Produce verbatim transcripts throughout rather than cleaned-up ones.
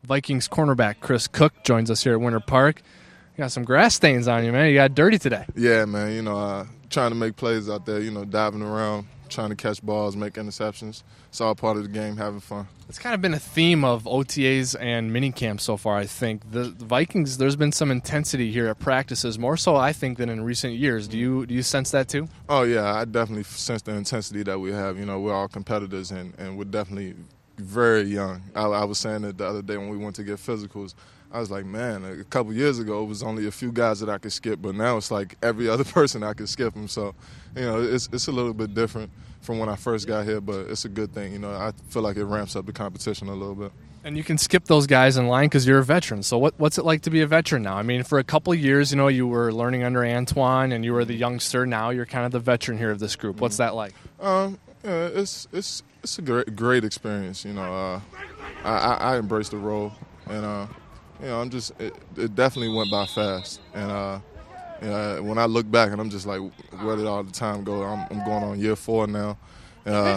Vikings cornerback Chris Cook joins us here at Winter Park. You got some grass stains on you, man. You got dirty today. Yeah, man. You know, uh, trying to make plays out there, you know, diving around, trying to catch balls, make interceptions. It's all part of the game, having fun. It's kind of been a theme of O T As and minicamp so far, I think. The, the Vikings, there's been some intensity here at practices, more so, I think, than in recent years. Do you do you sense that too? Oh, yeah. I definitely sense the intensity that we have. You know, we're all competitors, and, and we're definitely very young. I, I was saying it the other day when we went to get physicals. I was like, man, a couple years ago it was only a few guys that I could skip, but now it's like every other person I could skip them. So, you know, it's it's a little bit different from when I first got here, but it's a good thing. You know, I feel like it ramps up the competition a little bit. And you can skip those guys in line because you're a veteran. So what what's it like to be a veteran now? I mean, for a couple of years, you know, you were learning under Antoine and you were the youngster. Now you're kind of the veteran here of this group. What's that like? Um, yeah, it's it's it's a great great experience. You know, uh, I, I I embrace the role, and uh. You know, I'm just, it, it definitely went by fast. And uh, you know, when I look back and I'm just like, where did all the time go? I'm, I'm going on year four now. Uh,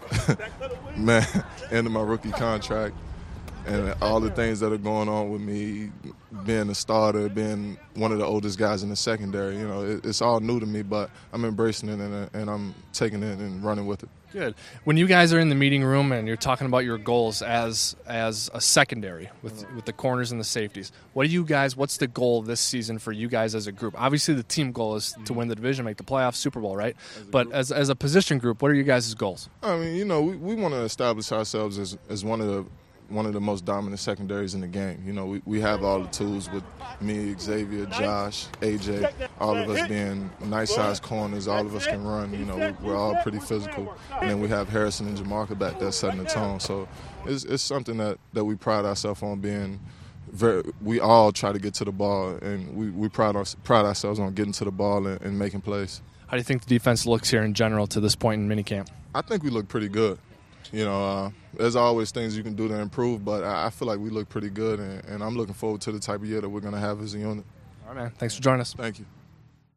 man, end of my rookie contract. And all the things that are going on with me, being a starter, being one of the oldest guys in the secondary, you know, it, it's all new to me, but I'm embracing it and, and I'm taking it and running with it. Good. When you guys are in the meeting room and you're talking about your goals as as a secondary with with the corners and the safeties, what do you guys? What's the goal this season for you guys as a group? Obviously, the team goal is to win the division, make the playoffs, Super Bowl, right? As but as as a position group, what are you guys' goals? I mean, you know, we, we want to establish ourselves as as one of the one of the most dominant secondaries in the game. You know, we, we have all the tools with me, Xavier, Josh, A J, all of us being nice-sized corners. All of us can run. You know, we're all pretty physical. And then we have Harrison and Jamarca back there setting the tone. So it's, it's something that, that we pride ourselves on being very – we all try to get to the ball, and we, we pride, our, pride ourselves on getting to the ball and, and making plays. How do you think the defense looks here in general to this point in minicamp? I think we look pretty good. You know, uh, there's always things you can do to improve, but I, I feel like we look pretty good, and, and I'm looking forward to the type of year that we're going to have as a unit. All right, man. Thanks for joining us. Thank you.